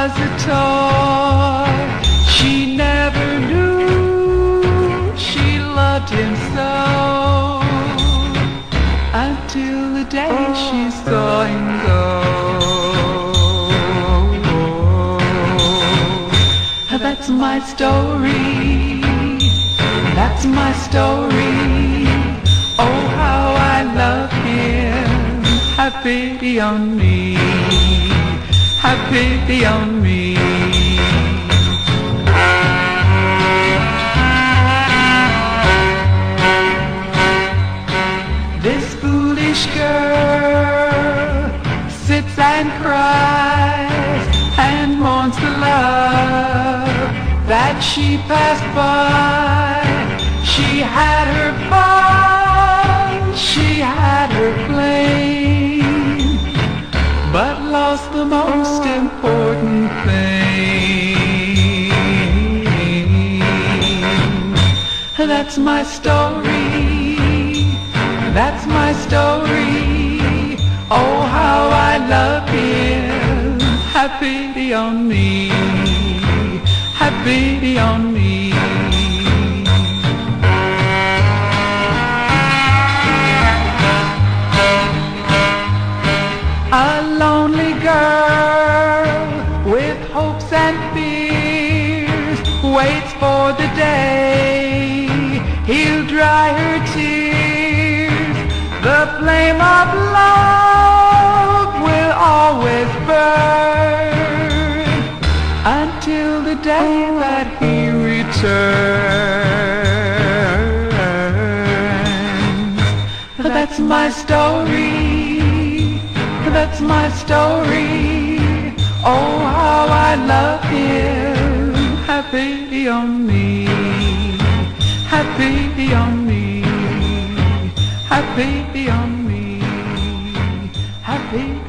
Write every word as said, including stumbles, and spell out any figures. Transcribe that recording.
was a toy. She never knew she loved him so, until the day she saw him go. That's my story, that's my story. Oh, how I love him. Have pity on me, have pity on me. This foolish girl sits and cries and mourns the love that she passed by. She had her fun, she had her flame, but lost the most important thing. That's my story, that's my story. Oh, how I love him. Have pity on me, have pity on me. A lonely girl with hopes and fears waits for the day he'll dry her tears. The flame of love will always burn until the day that he returns. That's my story, that's my story. Oh, how I love him. Have pity on me, have pity on me, have pity on me, have pity.